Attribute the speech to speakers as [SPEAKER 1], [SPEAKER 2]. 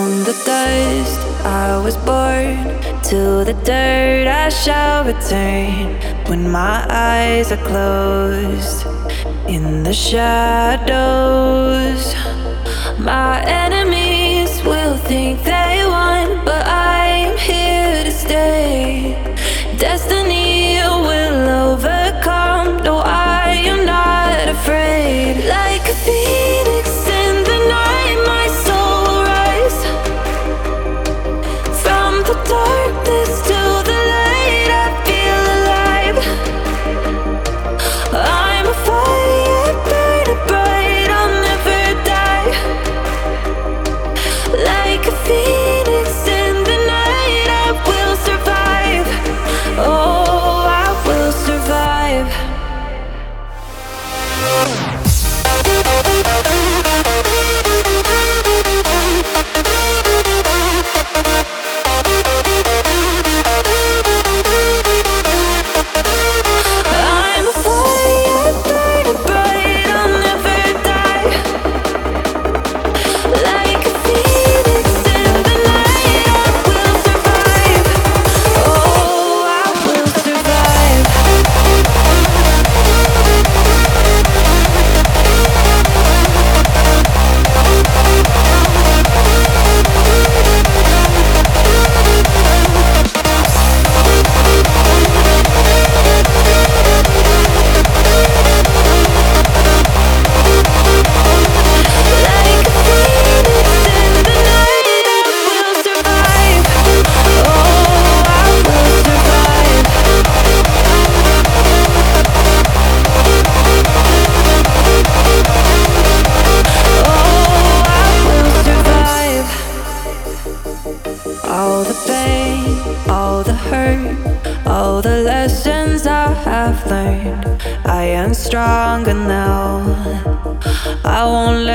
[SPEAKER 1] From the dust I was born, to the dirt I shall return. When my eyes are closed, in the shadows, my enemies will think they won, but I'm here to stay. Destiny will overcome. No, I am not afraid. Like a phoenix in the night, my soul will rise. From the darkness to the light, I feel alive. I'm a fire burning bright, I'll never die. Like a phoenix in the night, I will survive. Oh, I will survive. I'm a fire burning bright, I'll never die. Like a phoenix in the night, I will survive. Oh, I will survive. Like a phoenix in the night, I will survive. Oh, I will survive. Oh, I will survive. All the pain, all the hurt, all the lessons I have learned, I am stronger now. I won't let